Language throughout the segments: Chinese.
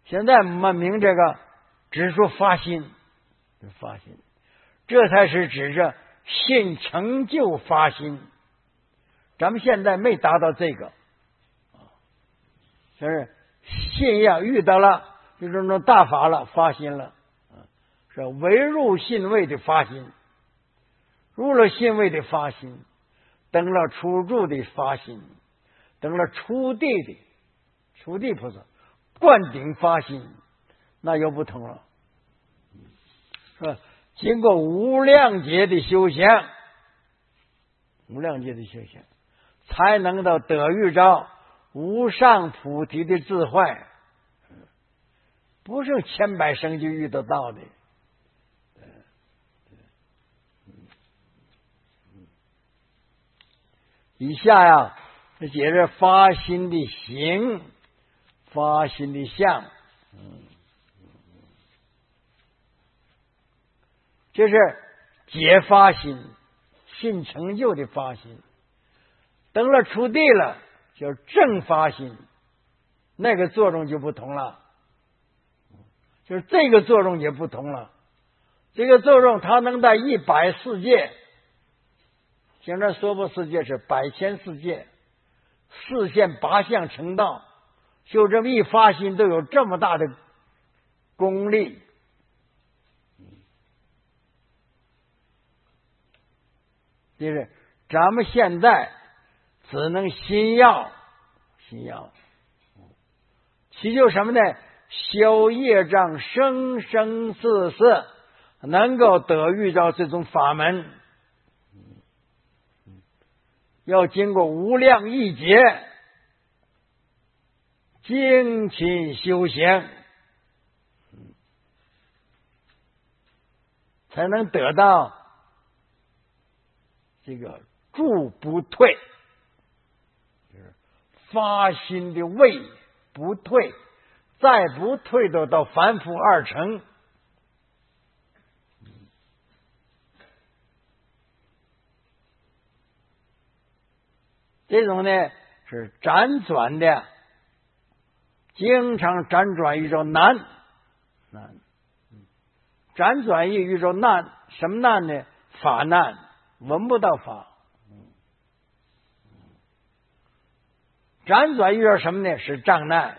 现在文明这个只说发心，发心，这才是指着信成就发心。咱们现在没达到这个，就是信仰遇到了就这种大法了，发心了，是唯入信位的发心，入了信位的发心，登了初住的发心，登了初地菩萨灌顶发心，那又不同了，是吧？经过无量劫的修行，才能到得遇着无上菩提的智慧，不是千百生就遇得到的。以下呀，解释发心的行，发心的相，这是解发心，信成就的发心。等了出地了，叫正发心，那个作用就不同了，就是这个作用也不同了。这个作用它能在140界，现在娑婆世界是百千世界，4现8相成道，就这么一发心都有这么大的功力。就是咱们现在只能心要，祈求什么呢？消业障，生生世世能够得遇到这种法门，要经过无量亿劫精勤修行，才能得到这个住不退，就是发心的位不退，再不退都到凡夫2乘。这种呢是辗转的，经常辗转遇着难，辗转遇着难，什么难呢？法难，闻不到法。辗转遇到什么呢？是障难。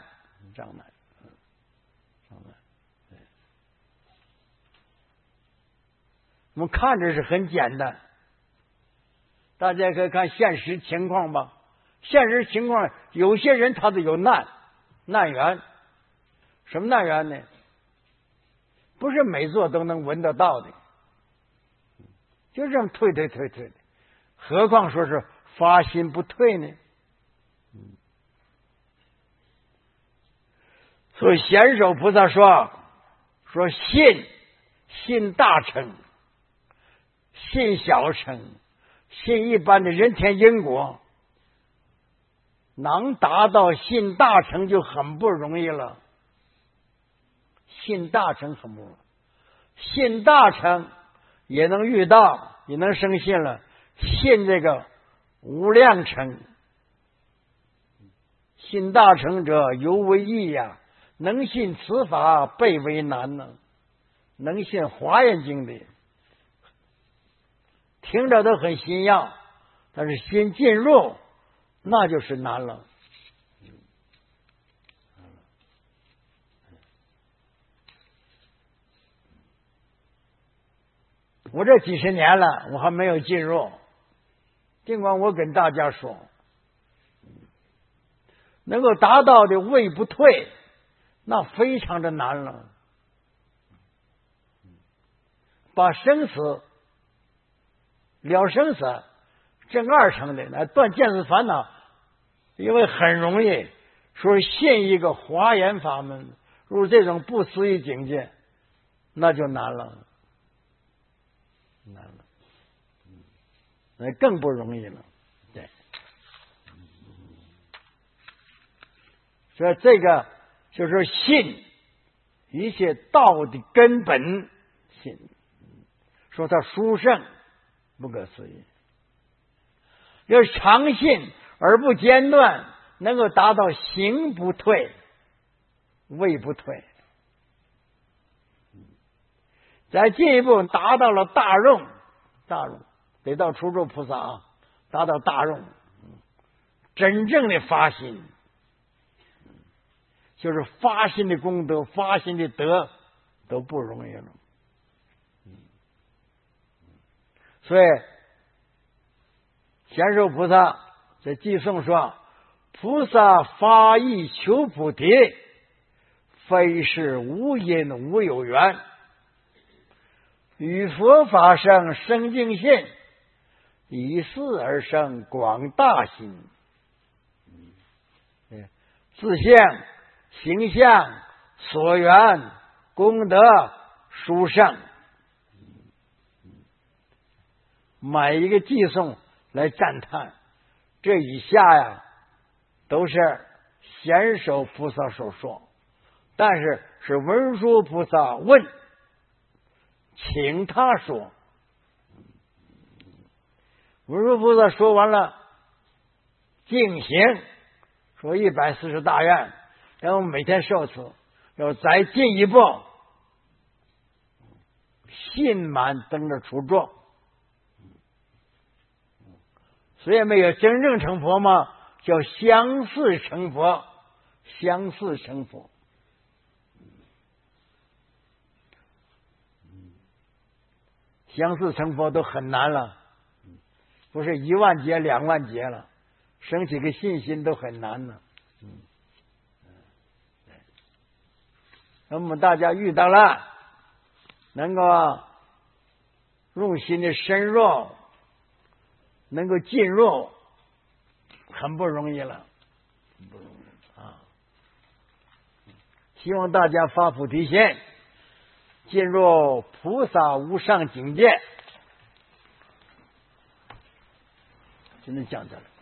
我们看着是很简单，大家可以看现实情况吧。现实情况，有些人他都有难缘，什么难缘呢？不是每座都能闻得到的，就这么退的，何况说是发心不退呢？所以显首菩萨说信大乘，信小乘，信一般的人天因果，能达到信大乘就很不容易了。信大乘很不容易，信大乘也能遇到，也能生信了。信这个无量乘，信大乘者尤为易呀，能信此法倍为难呢。能信华严经的，听着都很心要，但是心进入那就是难了。我这几十年了，我还没有进入，尽管我跟大家说，能够达到的位不退，那非常的难了。把生死了生死正2乘的来断见思烦恼，因为很容易说信一个华严法门，入这种不思议境界，那就难了，那更不容易了。对，所以这个就是信，一切道的根本，信。说他殊胜，不可思议。要常信而不间断，能够达到行不退， 位不退。再进一步达到了大用，得到初住菩萨啊，达到大用，真正的发心，就是发心的功德、发心的德都不容易了。所以贤寿菩萨在偈颂说：“菩萨发意求菩提，非是无因无有缘。与佛法生生净信，以事而生广大心。自相、形象、所缘、功德、殊胜，每一个偈颂来赞叹，这以下呀都是贤首菩萨所说，但是是文殊菩萨问，请他说。文殊菩萨说完了净行，说140大愿，然后每天受持，要再进一步信满等着出众。虽然没有真正成佛嘛，叫相似成佛，相似成佛。相似成佛都很难了，不是1万劫2万劫了，升起个信心都很难了。那么大家遇到了，能够用心的深入，能够进入，很不容易了，不容易啊！希望大家发菩提心，进入菩萨无上境界。今天讲这了。